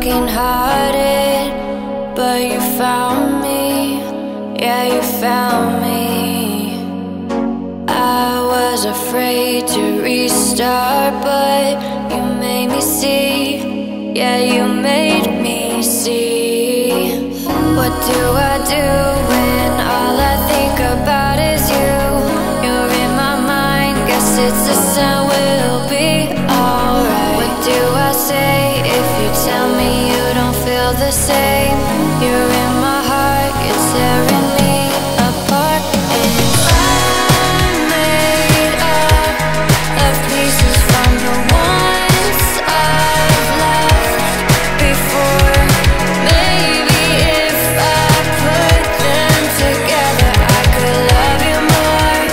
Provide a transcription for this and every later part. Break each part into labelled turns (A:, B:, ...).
A: broken hearted, but you found me, yeah, you found me. I was afraid to restart, but you made me see, yeah, you made me see. What do I do when all I think about is you? You're in my mind, guess it's a sign we'll be alright. What do I say if you tell me you don't feel the same? You're in my heart, you're tearing me apart. And I'm made up of pieces from the ones I've left before. Maybe if I put them together, I could love you more.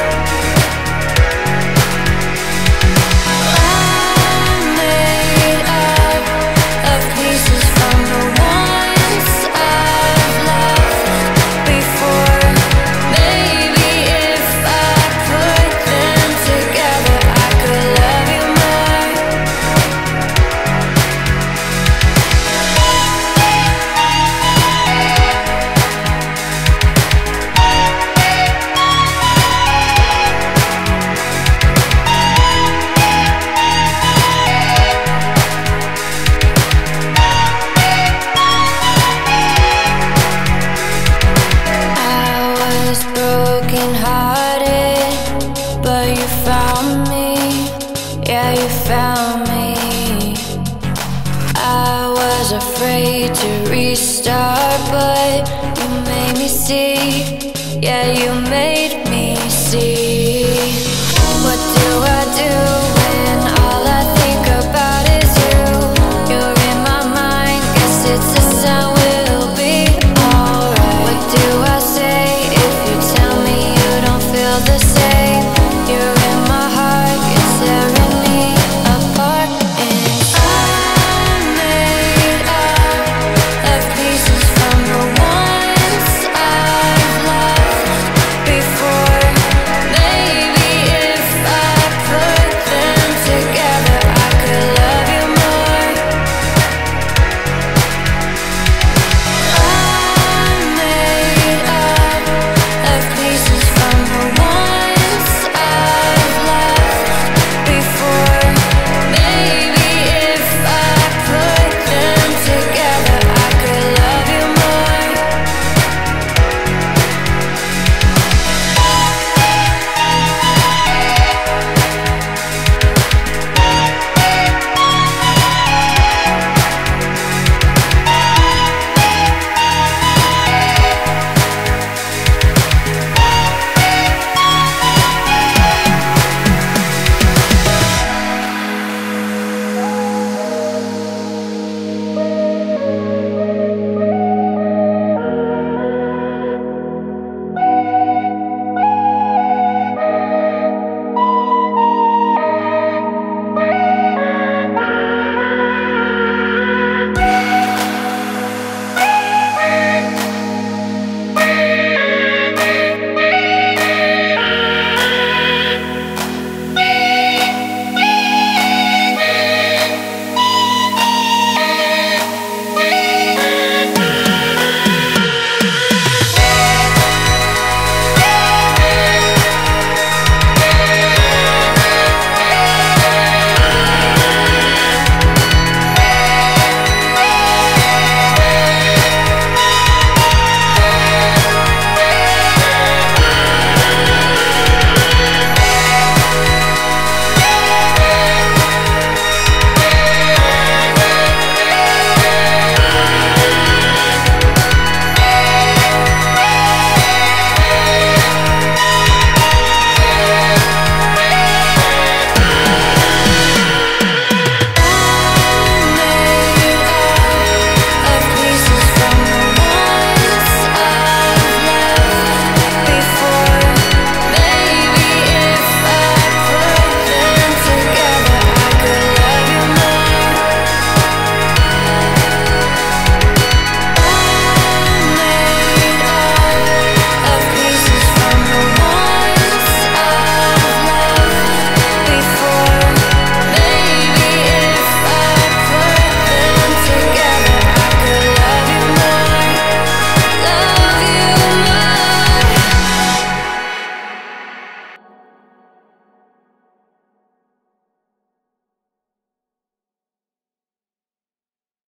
A: I'm made up of pieces from the ones I've left before. Maybe if I put them together, I could love you more. I was broken hearted, but you found me, yeah, you found me. I was afraid to restart, but you made me see, yeah, you